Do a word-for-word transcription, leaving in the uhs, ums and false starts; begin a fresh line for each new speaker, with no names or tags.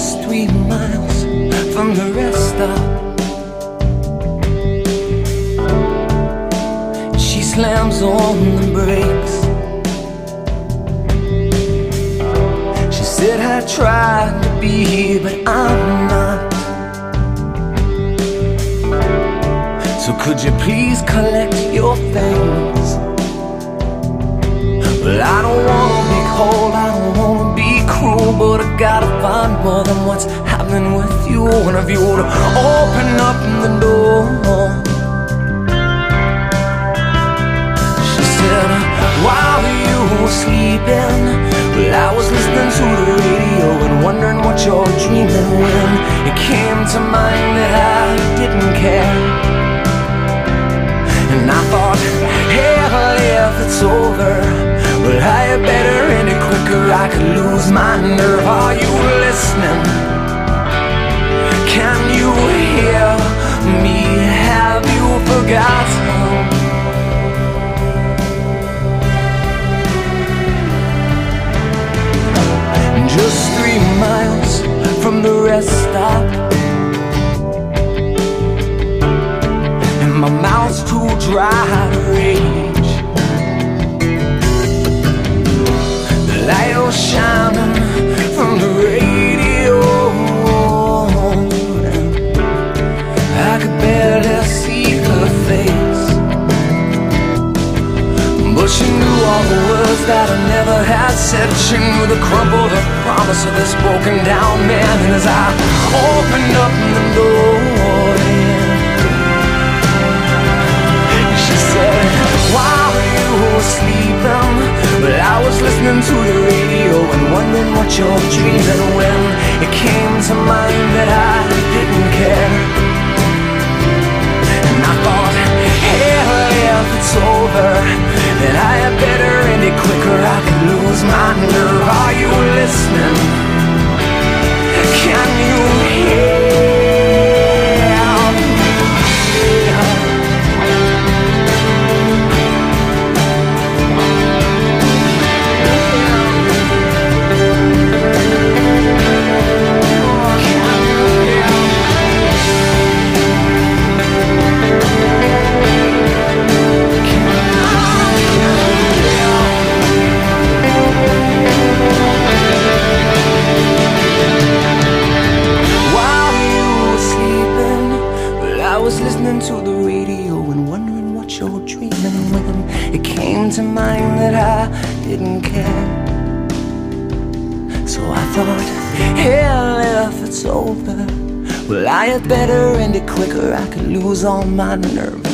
just three miles from the rest stop. She slams on the brakes. She said I tried to be here, but I'm not. So could you please collect your things? Well, I don't wanna be cold, I don't wanna be cruel, but I gotta find more than what's happening with you. One of you to open up the door. She said, while you were sleeping, well, I was listening to the radio and wondering what you're dreaming when it came to mind that I didn't care. And I thought, hell, if it's over, well, I had better end it quicker, I could lose my nerve. Are you listening? Can you hear me? Have you forgotten? Just three miles from the rest stop, and my mouth's too dry to rage. The light was shining from the radio, I could barely see her face, but she knew all the words that I never had said. She knew the crumpled up promise of this broken down man. And as I opened up the door, she said, while you were sleeping, but I was listening to the radio and wondering what you're dreaming when it came to mind that I didn't care. And I thought, hell, if it's over, then I had better end it quicker, I could lose my nerve. Are you listening? Can you hear me? To the radio and wondering what you're dreaming when it came to mind that I didn't care. So I thought, hell, if it's over, well, I had better end it quicker, I could lose all my nerve.